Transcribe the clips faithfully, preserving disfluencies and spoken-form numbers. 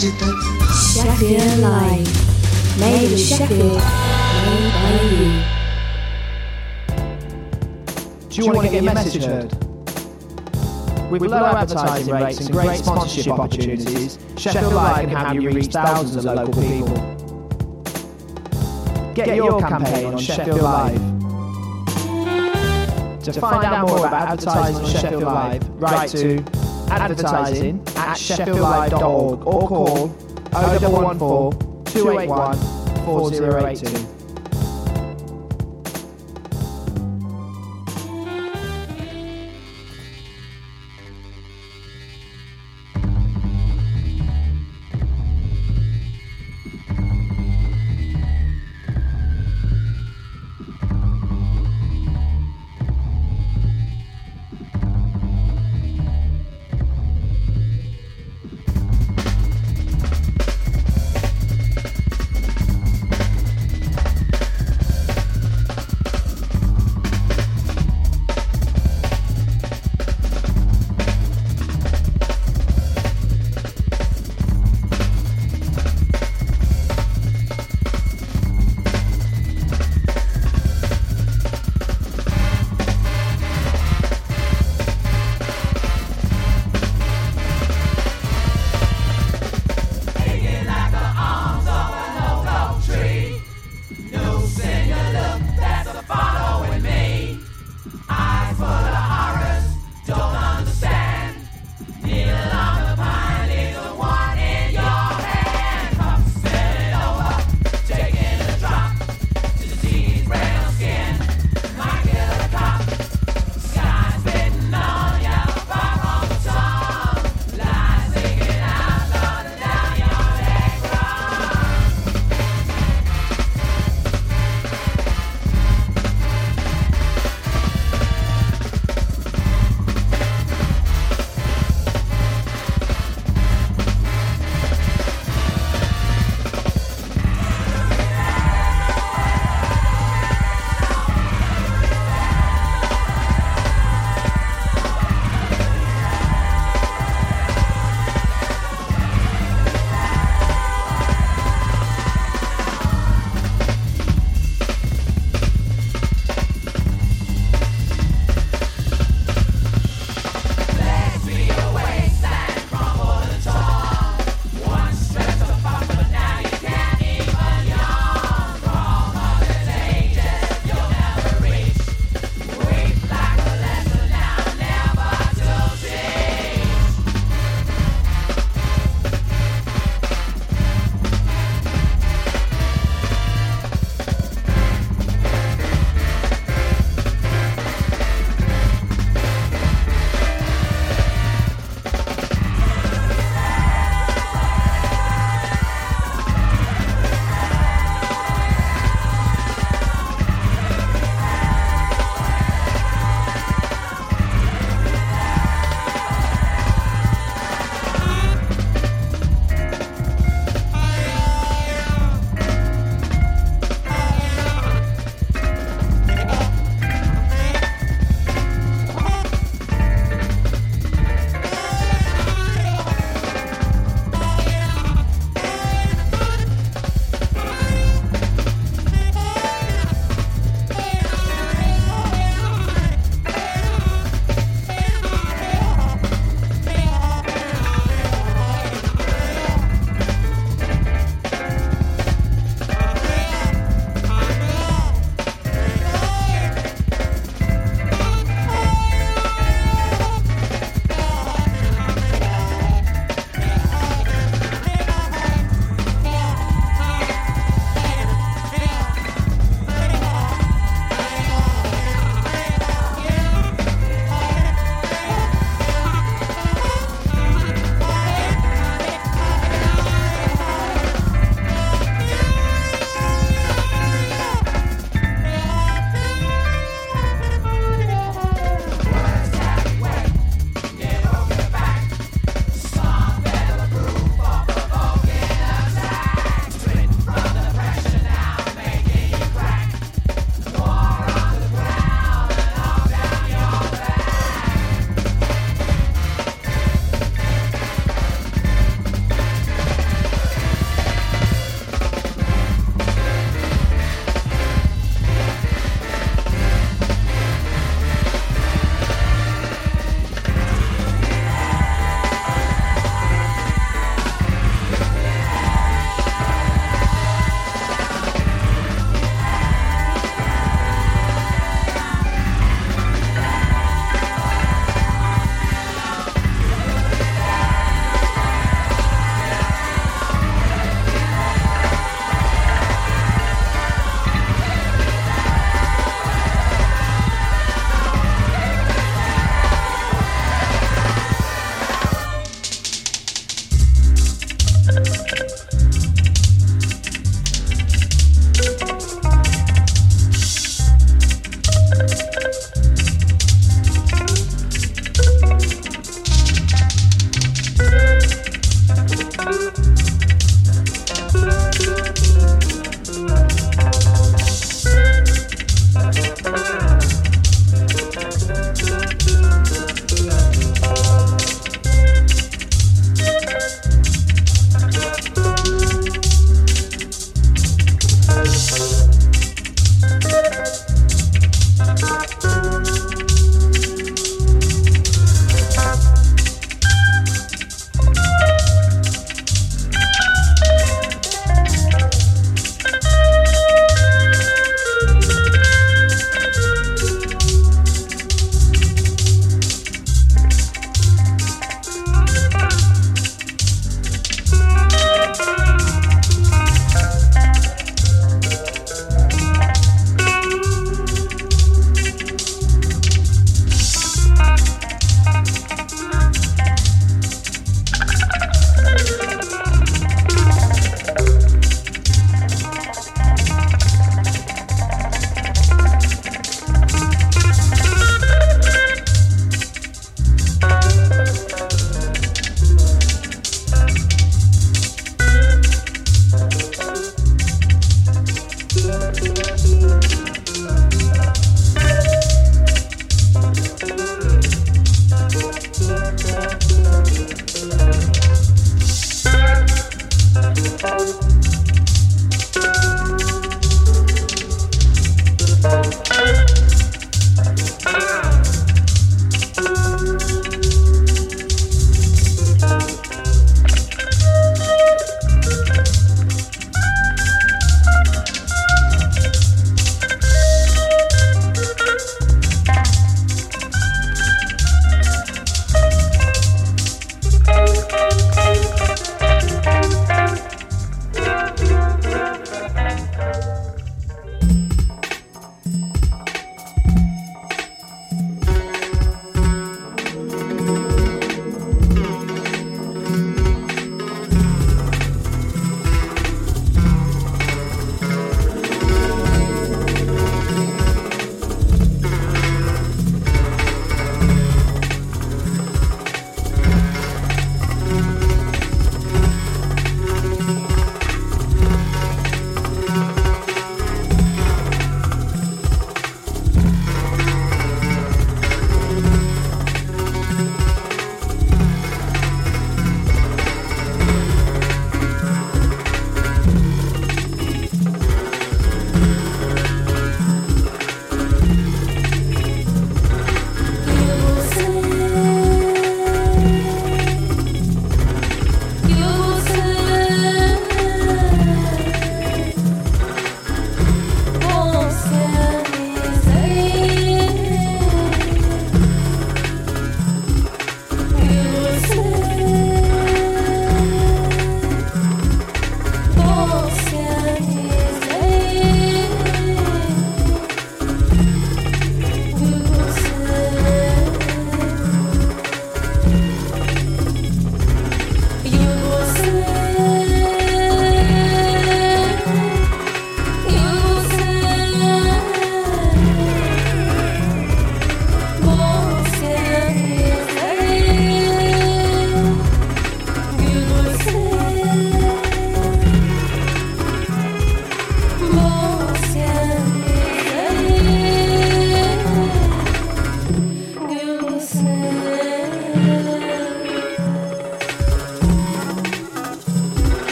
Sheffield Live. Made with Sheffield. Made by you. Do you want to get your message heard? With low advertising rates and great sponsorship opportunities, Sheffield Live can help you reach thousands of local people. Get your campaign on Sheffield Live. To find out more about advertising on Sheffield Live, write to advertising at sheffield live dot org or call oh one one four, two eight one, four oh eight two.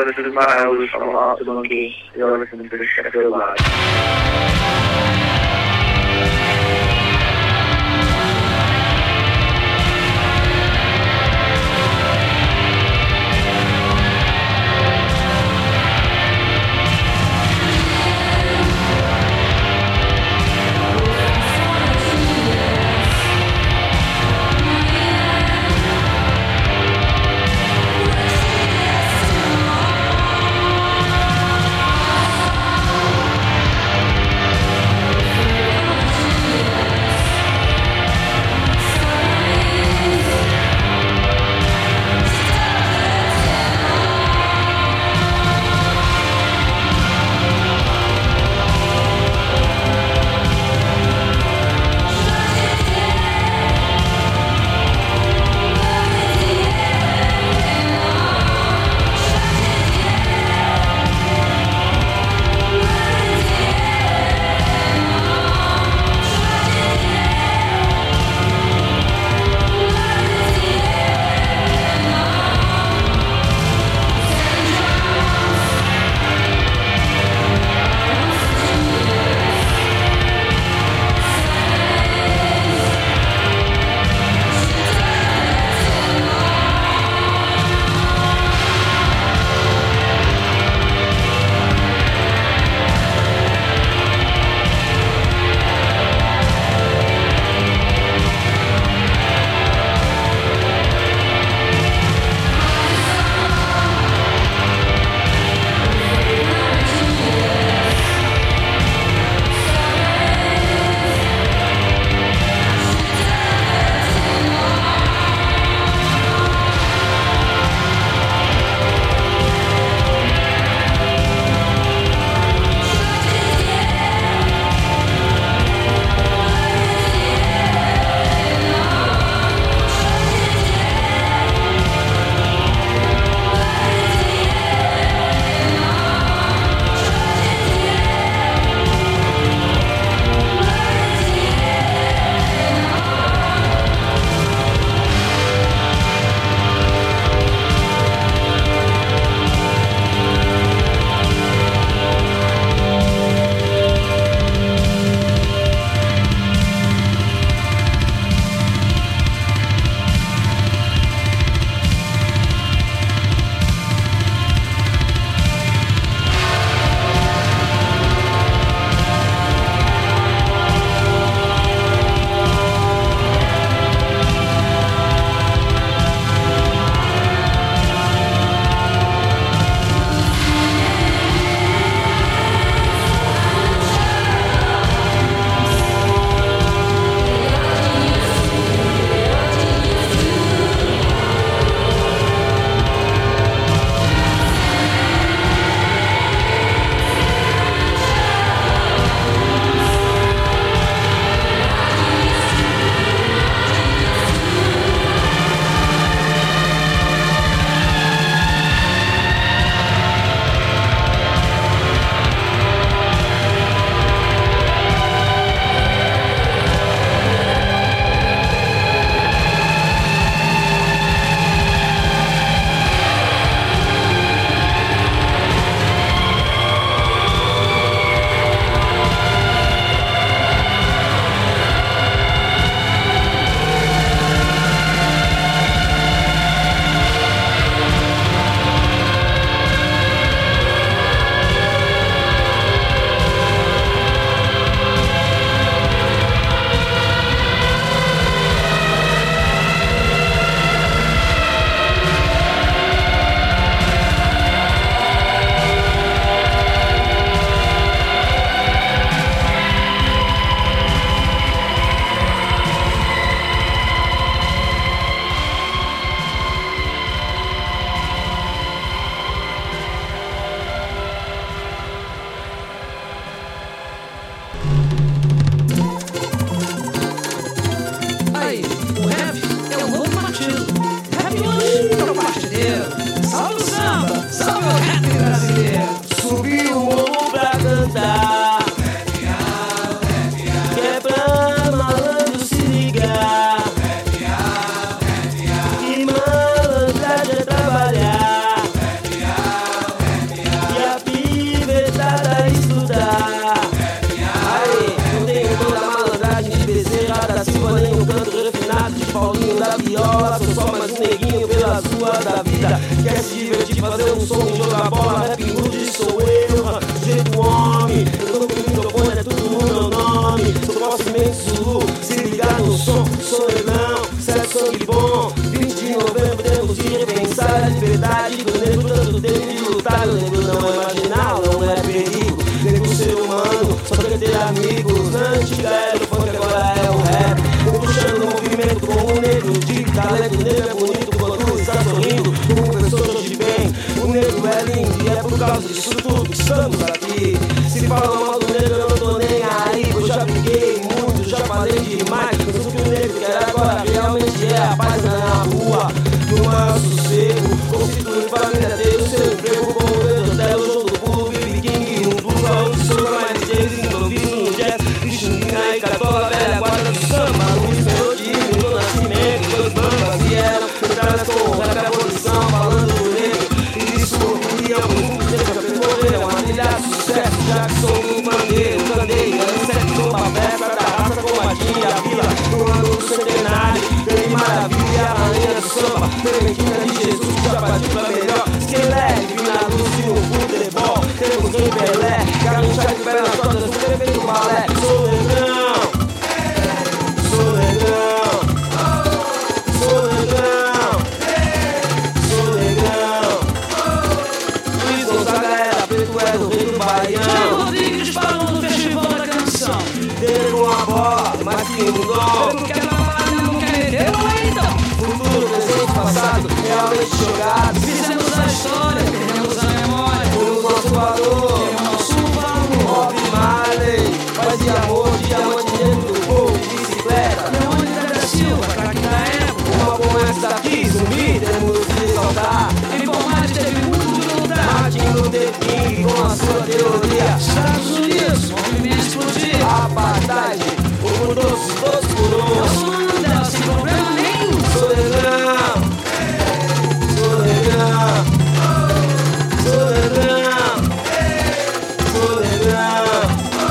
Hello, this is Matt Ellis from Arctic Monkey. You're listening to Sheffield Live. supostamente Zulu. Se ligar no som, sou negrão, certo sangue bom. vinte de novembro, tempo de repensar a liberdade do negro, tanto tempo de lutar. O negro não é marginal, não é perigo. Negro ser humano, só quer ter amigos. Na antiga era o funk, agora é o rap. Eu puxando o movimento com o negro de talento. O negro é bonito quando está sorrindo. O professor hoje vem, o negro é lindo. E é por causa disso tudo que estamos aqui. Se fala mal do negro, eu não tô nem aí. Eu já briguei muito, já falei demais. Mas o que o negro quer agora realmente é a paz na rua, no maior sossego. Constitui família, ter o seu emprego como o dedo até o jogo do pulo, B B King, um blues, aonde sou mais D Js envolvidos no jazz. Xinguina e Cartola, velha guarda do samba. Luiz Melodinho, do Nascimento, dois bambas vieram entradas com o rap, a abolição, falando do negro. E isso ocorria muito tempo, já fez morrer, uma trilha de sucesso. Já que sou um bandeiro, candeia, certo, sou uma festa da raça com a tia, a vila, no ano do centenário. Grande maravilha, a rainha do samba, Clementina de Jesus, já partiu pra melhor. Esquelete, Vina Luz e no futebol. Temos quem Pelé, Garrincha de pernas todas, no prefeito do balé. Sou negrão, sou negrão, sou negrão, sou negrão. Luiz Gonzaga era preto, é do rei do Baiano. Jair Rodrigues falou no festival da canção. Teve uma bola, mas que um dom. Não quer trabalhar, não quer meter, ou então? Futuro, presente, passado, realmente jogado. Fizemos a história, perdemos a memória. Temos nosso valor, Temos nosso valor. Bob Marley, paz e amor, diamante dentro do povo, bicicleta. Leônidas da Silva, craque da época. Uma como essa aqui, zumbi, temos que exaltar. Em Pomate teve muito de lutar. Martin Luther King com a sua teoria. Estados Unidos, movimento explodir. Apartheid, o por todos, todos por um. Nelson Mandela, sem problema nenhum. Sou negrão, sou negrão, sou negrão, sou negrão.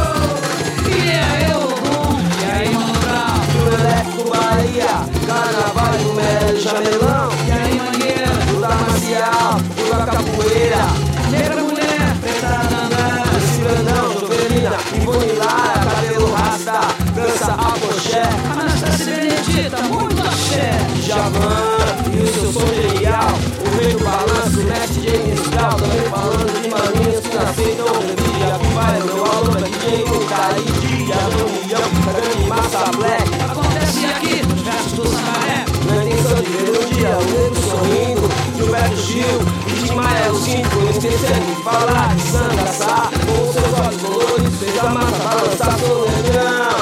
E aí, eu bom, e aí, Mano Brown. Trio Elétrico Bahia, Carnaval e Melo Jamelão. E aí, Mangueira. Luta marcial, luta capoeira. Negra mulher, preta andar. Esse grandão, Jovelina, Ivone Lara, cabelo rasta, dança a poché. Anastácia Benedita, muito axé. Djavan e o seu som genial. O rei do balanço, mestre James Brown. Também falando de maninhas que aceitam o revide. Aqui vai o meu alô, é D J Mucaí, dia do milhão, da grande massa black. Acontece aqui, nos versos do Samaré. Na intenção de ver um dia o negro sorrindo, Gilberto Gil e Tim Maia, o cinco, não esquecendo de falar de Sangaçá. Com os seus olhos coloridos, fez a massa balançar. Sou negrão,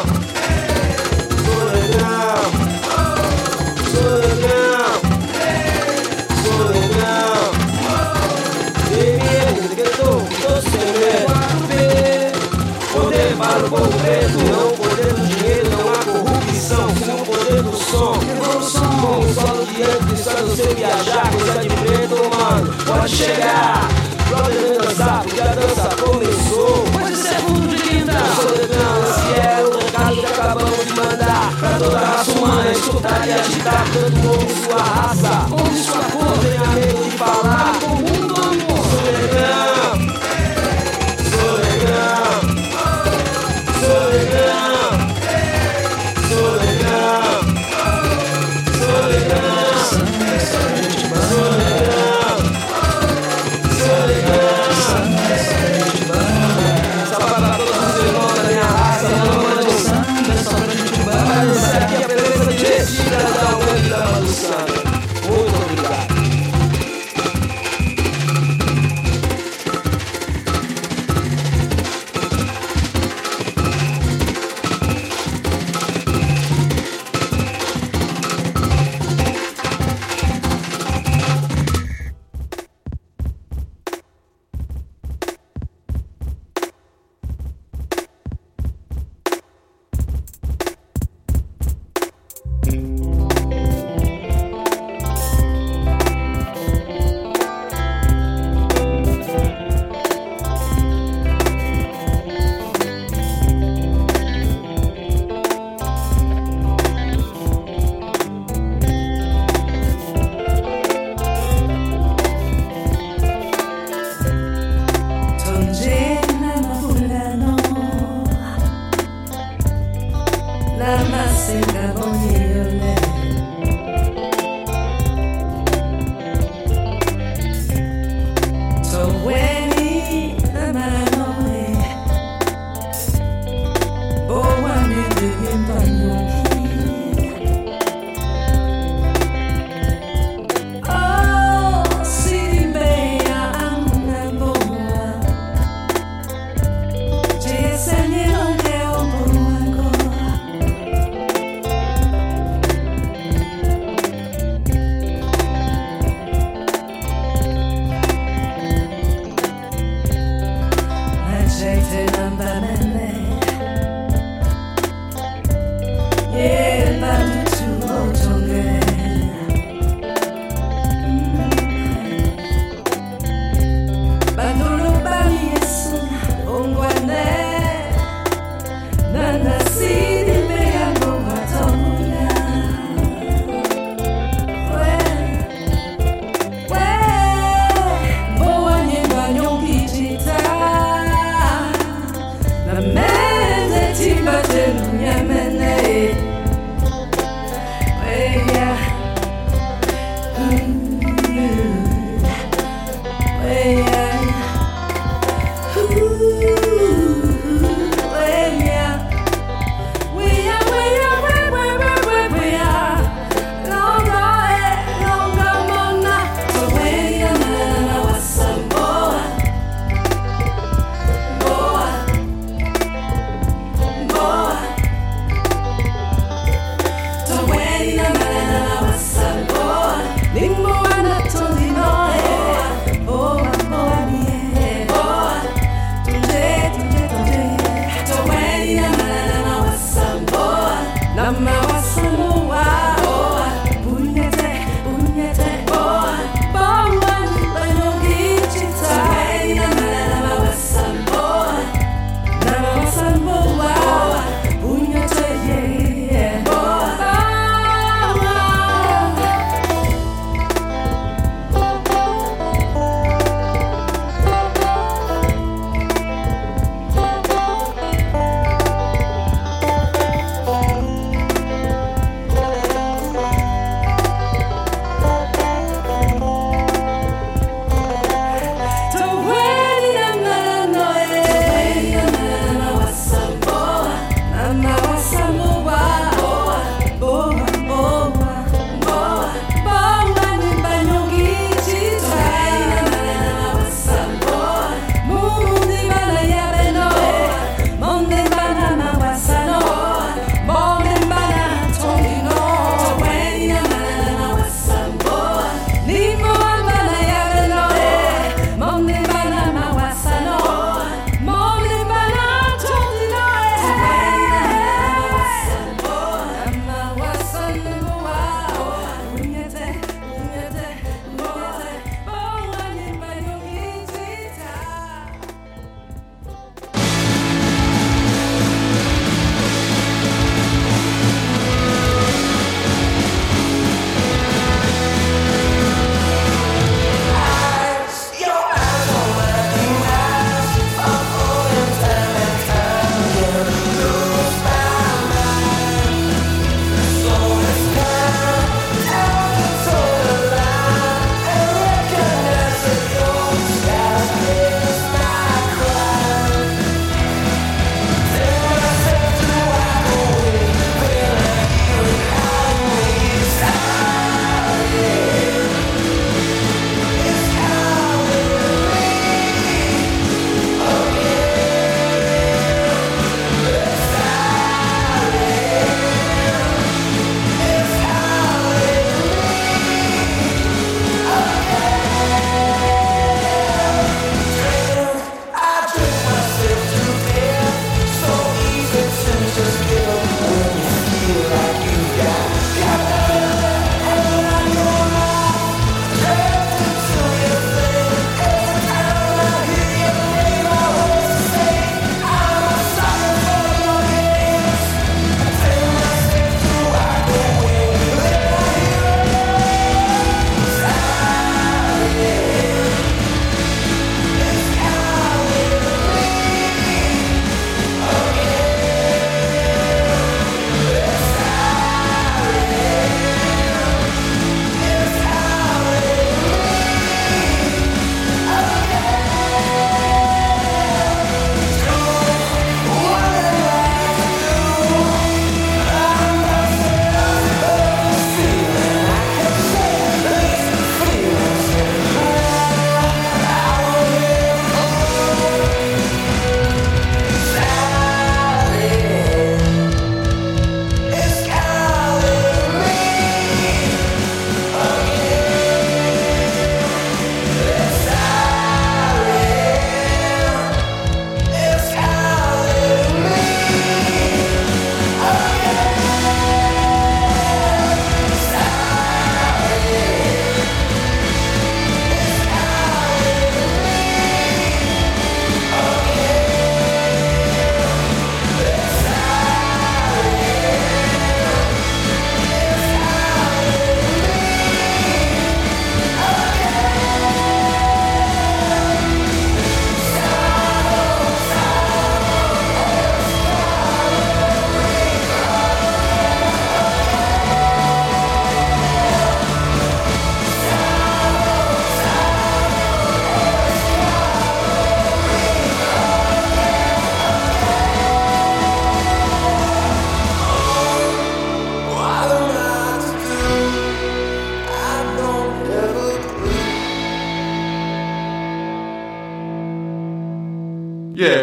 sou negrão, sou negrão, sou negrão. M M, decretou, tô sem medo. Poder para o povo preto, não o poder do dinheiro, não há corrupção, sim o poder do som. Revolução. Com o solo de antes, só você viajar, coisa de preto, mano, pode chegar. Brother, vem dançar, porque a dança começou. Pois esse é fundo de quintal. Eu sou negrão, esse é o recado que acabamos de mandar pra toda a raça humana, escutar e agitar, tanto como sua raça. Ouve sua cor, Não tenha medo de falar. com o mundo amor. Sou negrão, sou negrão, sou negrão, sou negrão, sou negrão, sou negrão, sou negrão. Salva pra todos os irmãos da minha raça, irmãos de Samba, só pra gente bancar. Essa aqui é a presença de Cidadão, grande dama do samba. Muito obrigado.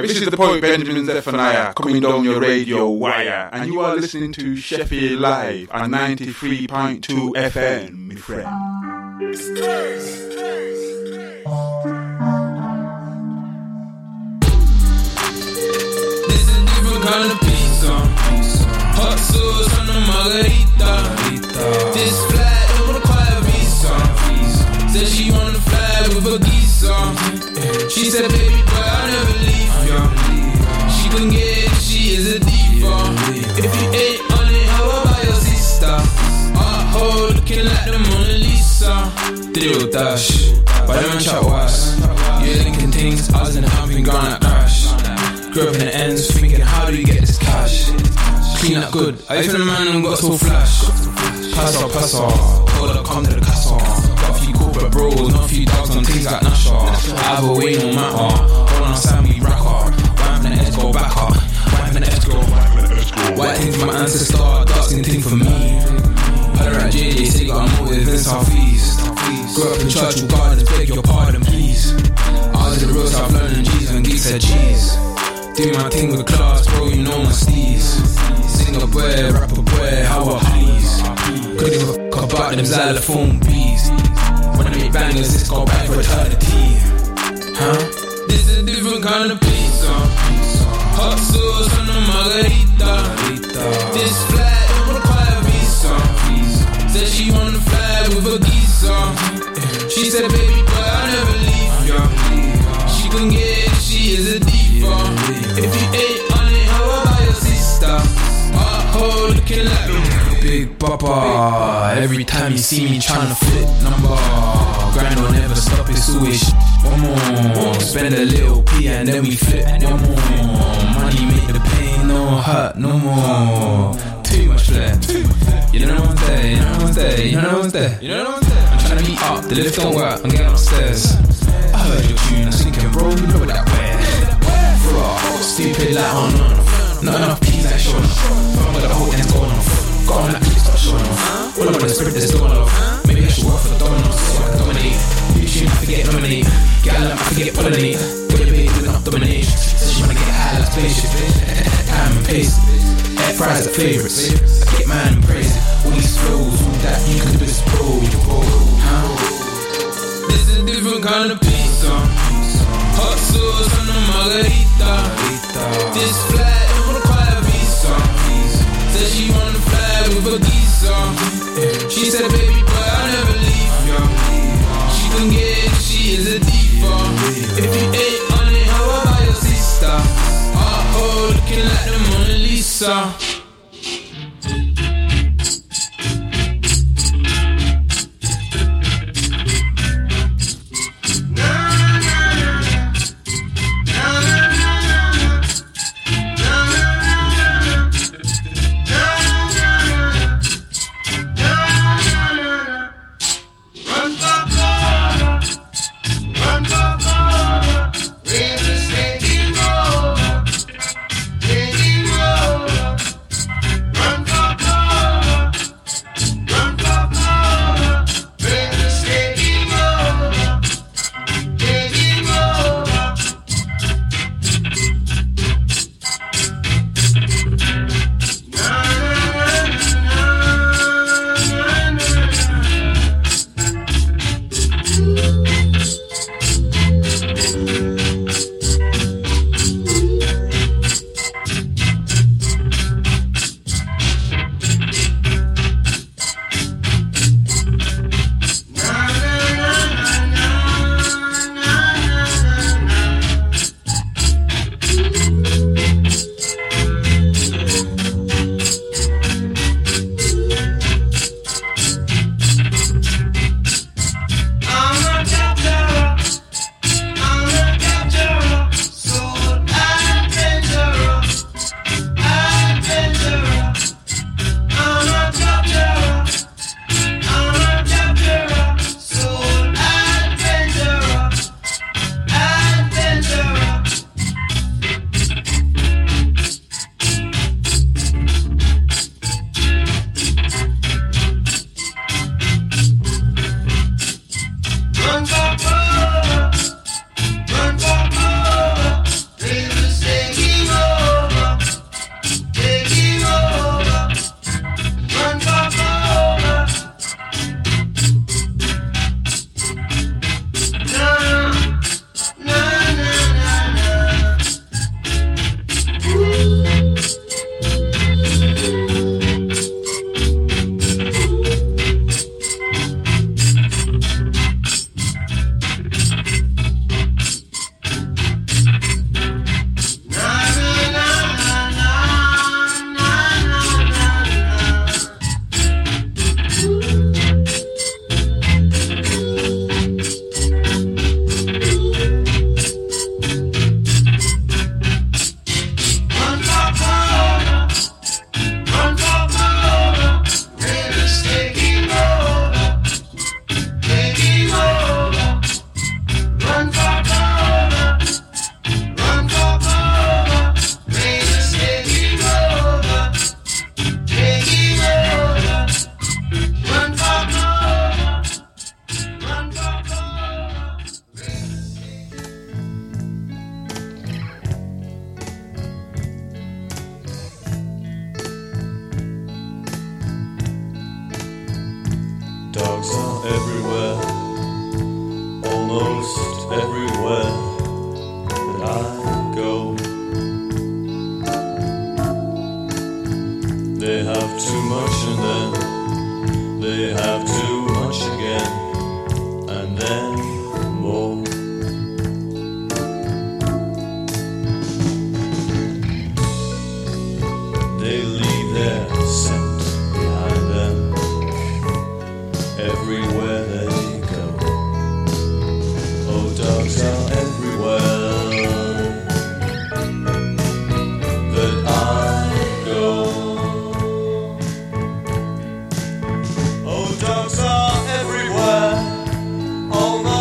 this is the poet Benjamin Zephaniah coming down your radio wire, and you are listening to Sheffield Live on ninety-three point two F M, my friend. This is different kind of pizza. Hot sauce on the margarita. This flight don't require visa. Said she wanna fly with a geezer. She said, baby boy, I'll never leave ya. She can get it, she is a diva. If you ain't on it, how about your sister? Oh, looking like the Mona Lisa. Drill dash, but I don't chat was. You're linking things, I was in the pumping ground like crash. Grew up in the ends, thinking, how do you get this cash? Clean up good, I even the man and got so flash. Pass up, pass up, hold up, come to the castle. Got a few corporate bros, not a few dogs on things like Nasha. Either way, no matter. Hold on, Sam, we rack up. Wham from the edge, go back up. Wham from the edge, go. White thing for my ancestor, dark skin thing for me. Her at J J, say got a motive in South East. Grew up in Churchill Gardens, beg your pardon, please. I was in the real South London, G's and geeks said cheese. Do my thing with class, bro, you know my steez. Singer boy, rapper boy, how I please. Couldn't give a fuck about them xylophone bees. When I make bangers, this go back for eternity. Huh? This is a different kind of pizza. Hot sauce on the margarita. This flight don't require visa. Said she wanna fly with a geezer. She said, baby boy, I'll never leave ya. She can get it, she is a diva. If you ain't on it, how about your sister? Oh, looking like me. Big Papa. Every time you see me tryna flip number. Grind will never stop, it's always sh- one more. Spend a little P and then we flip one more. Money make the pain no hurt no more. Too much flair. You know what I'm there, you know what I'm there, you know what I'm there. You know what I'm there. I'm tryna meet up, the lift don't work, I'm getting upstairs. I heard your tune, I'm thinking, bro, you know that way. Bro, stupid like on and off. Not enough peas like showing off. Phone with the whole end's going off. Got on that please start showing off. All I want is spirit that's going off. Maybe I should work for the dominoes so I can dominate. You tune, I forget nominate. Get a lamp, I forget pollinate. Put your baby doing up domination. Says she wanna get high like spaceship. Time and pace. Air fries are favourites. I get mine and praise it. All these flows, all that you can do is pro. Huh? This is a different kind of pizza. Hot sauce on the margarita. This flight don't require visa. Said she wanna fly with a geezer. She said, baby boy, I'll never leave ya. She can get it, she is a diva. If you ain't on it, how about your sister? Oh, looking like the Mona Lisa. Dogs are everywhere, almost everywhere that I go. They have too much and then they have too much again, and then more. They leave their scent behind them everywhere they go. Oh, dogs are everywhere that I go. Oh, dogs are everywhere, almost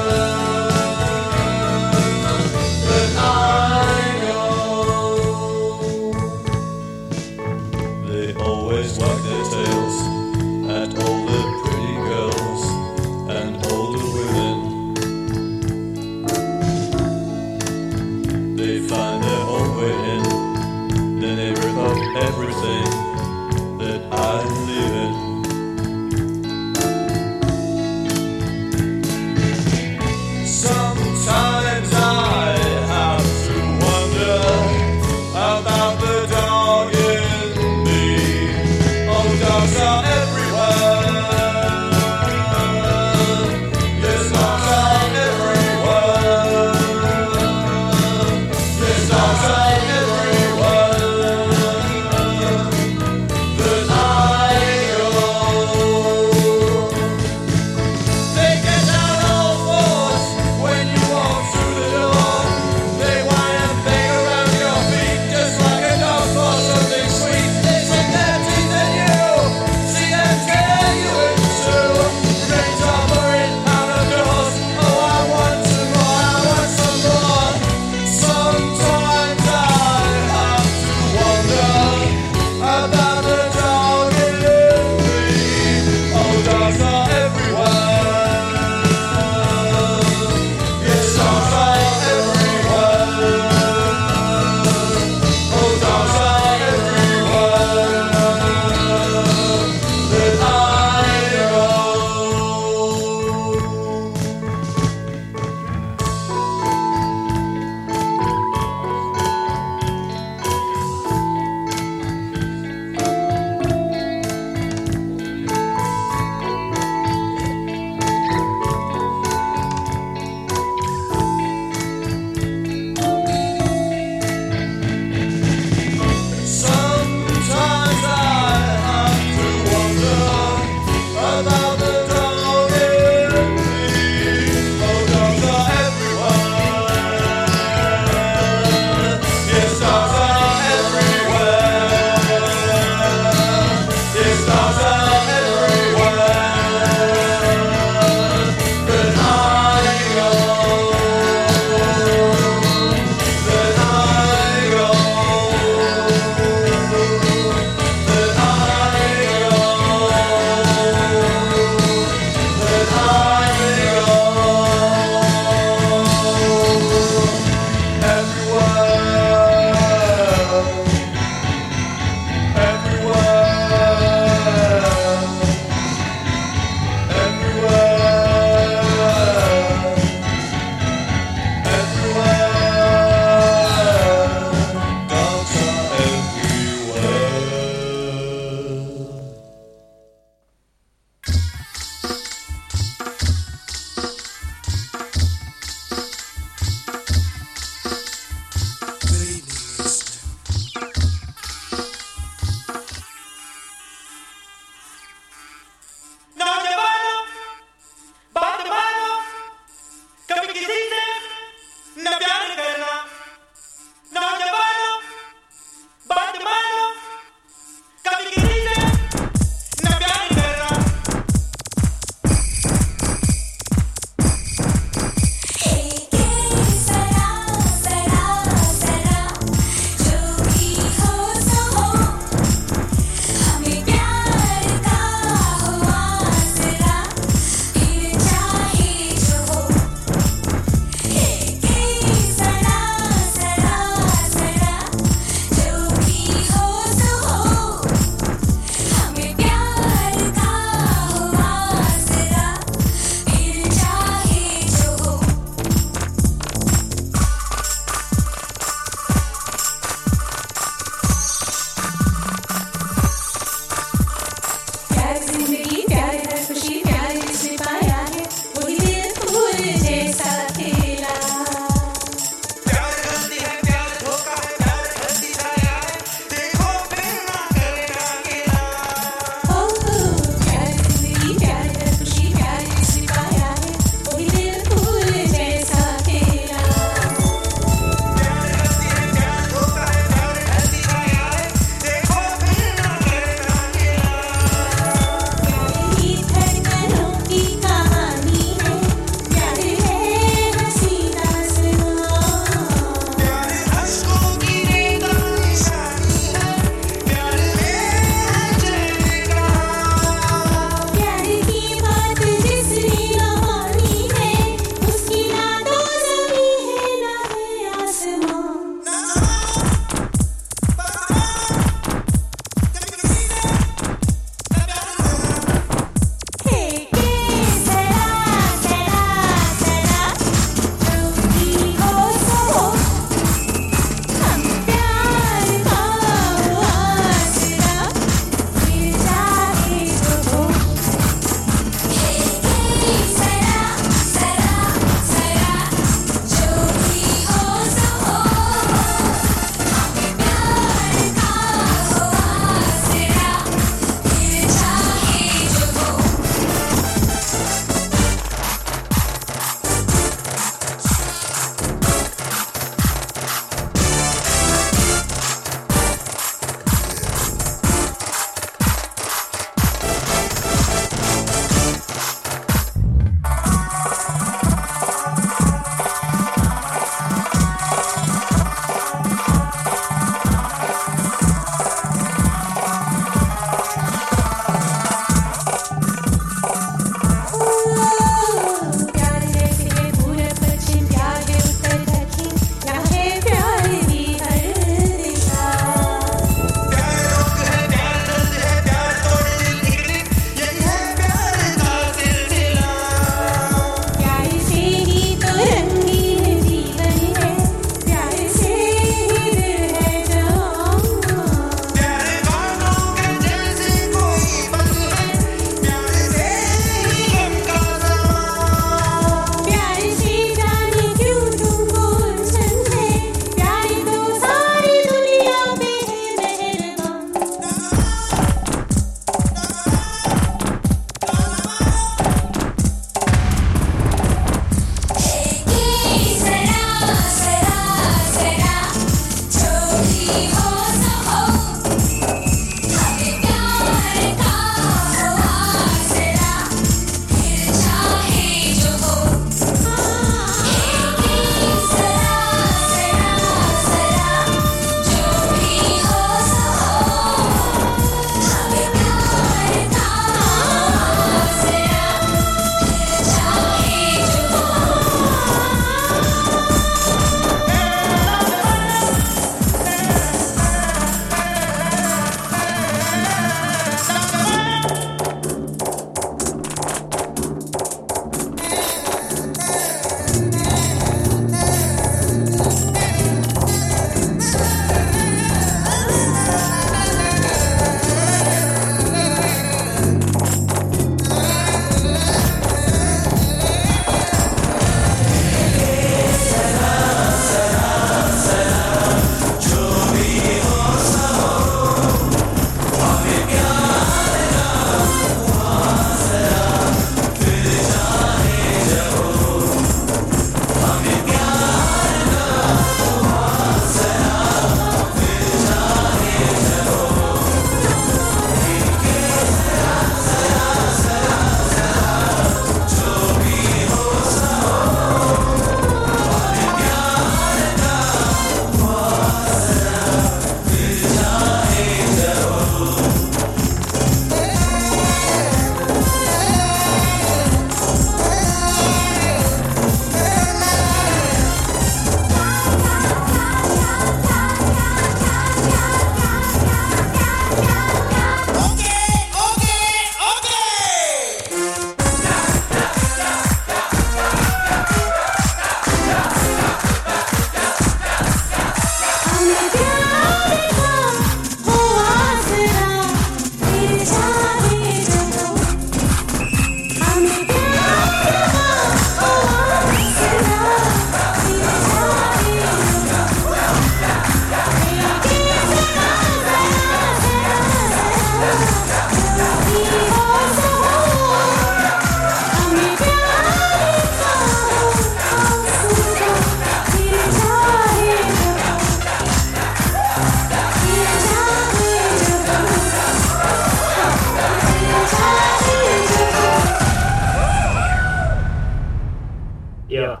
Yeah.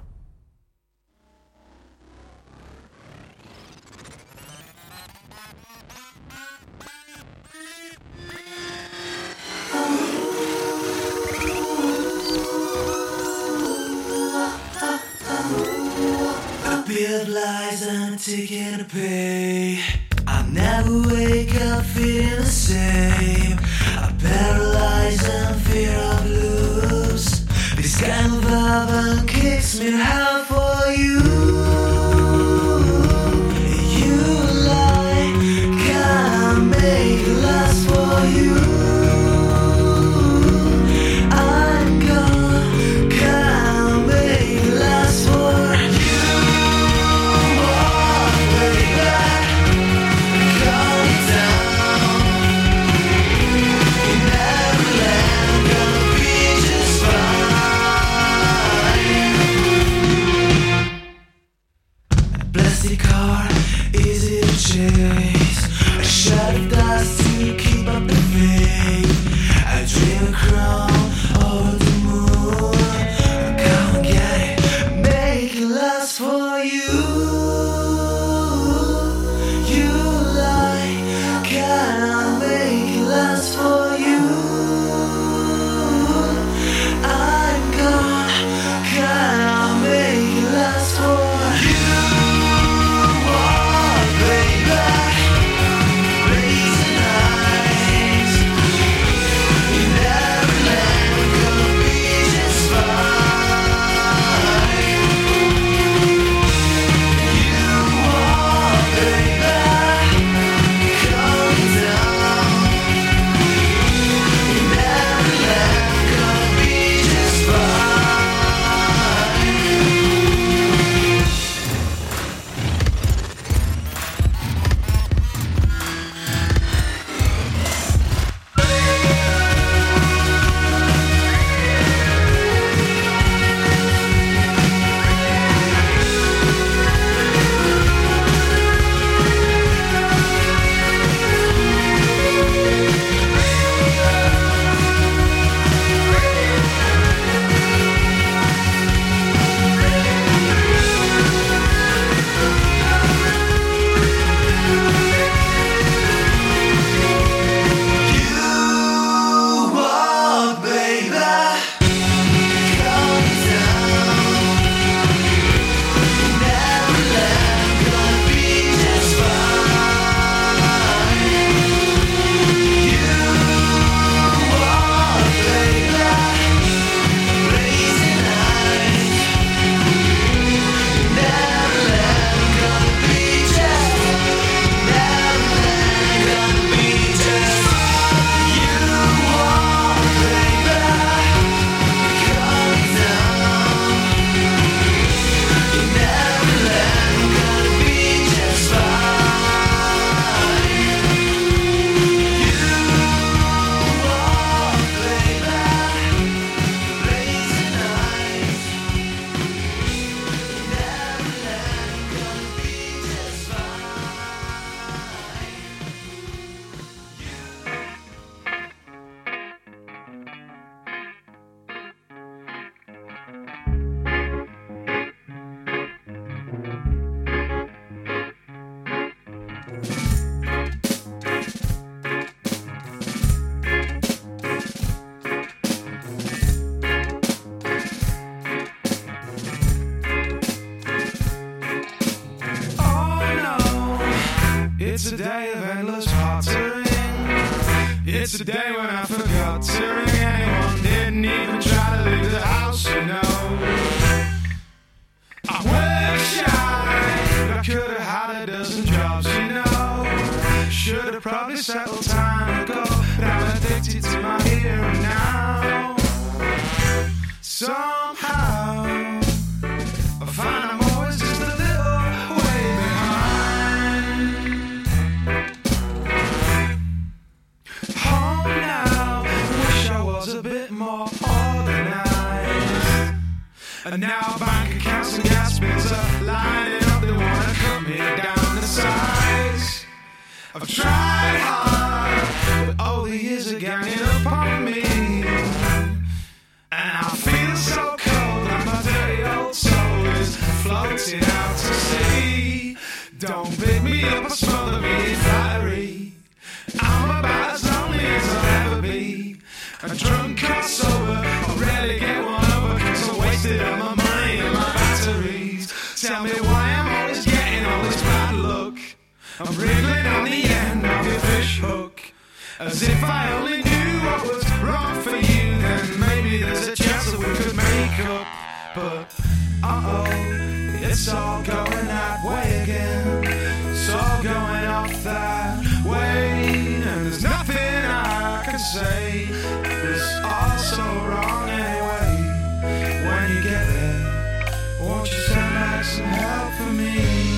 A bill of lies and a ticket to pay. I never wake up feeling the same. I'm paralyzed and fear of lose. This kind of urban kicks me to hell for you. You lie, can't make it last for you. I'm gone, can't make it last for you. Walk, baby, calm down. In every land, gonna be just fine. A plastic car, easy to chase. A shot of dust to keep up the faith. I dream a crown over the moon. Come and get it, make it last for you. You lie, can't make it last for you. I'm gone, can't make it last for you. Walk, baby, blazing eyes. In every land, we're gonna be just fine. You walk, baby, calm down. In every land, we're gonna be just fine. You walk, baby, calm down. In every land, gonna be just fine. You walk, baby, blazing eyes. In every land, gonna be just. In every land, gonna be just. You walk, baby, calm down. In every land, gonna be just fine. You walk, baby, blazing eyes. In every land, gonna be just fine. Oh no, it's a day of endless pottering. It's a day when I forgot to ring anyone. Didn't even try to leave the house, you know. I wish I could have had a dozen jobs, you know. Should have probably settled time ago, but I'm addicted to my here and now. Somehow I find I'm always just a little way behind. Home now, wish I was a bit more organized. And now bank accounts and gas bills are lining up. They wanna cut me down to size. I've tried hard, but all the years are ganging upon me. And I feel so cold, like my dirty old soul. Don't pick me up or smother me in flattery. I'm about as lonely as I'll ever be. A drunk or sober, I rarely get one over, cause I wasted all my money and my batteries. Tell me why I'm always getting all this bad luck. I'm wriggling on the end of your fish hook. As if I only knew what was wrong for you, then maybe there's a chance that we could make up. But, uh-oh, it's all going that way again. It's all going off that way, and there's nothing I can say. It's all so wrong anyway. When you get there, won't you send back some help for me?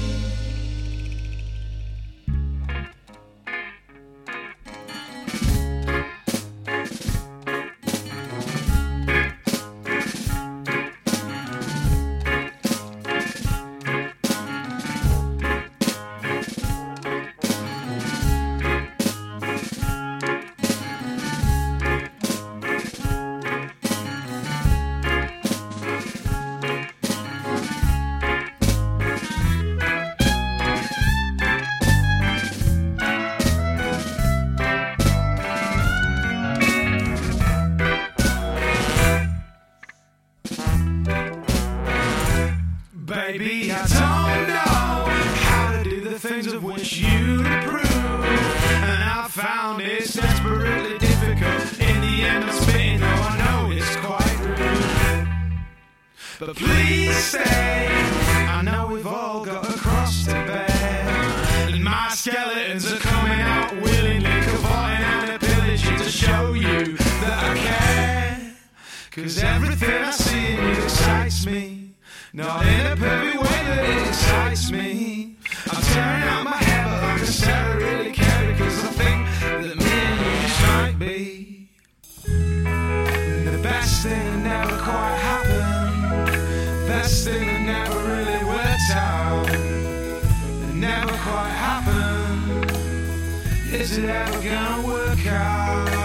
Baby, I don't know how to do the things of which you approve, and I found it's desperately difficult. In the end I'm spitting, though I know it's quite rude. But please stay, I know we've all got a cross to bear, and my skeletons are coming out willingly, cavorting and a pillaging to show you that I care. Cause everything I see in you excites me. Not in a perfect way, but it excites me. I'm tearing out my hair, but like I said, I really care, because I think that me and you just might be the best thing that never quite happened. Best thing that never really worked out. That never quite happened. Is it ever gonna work out?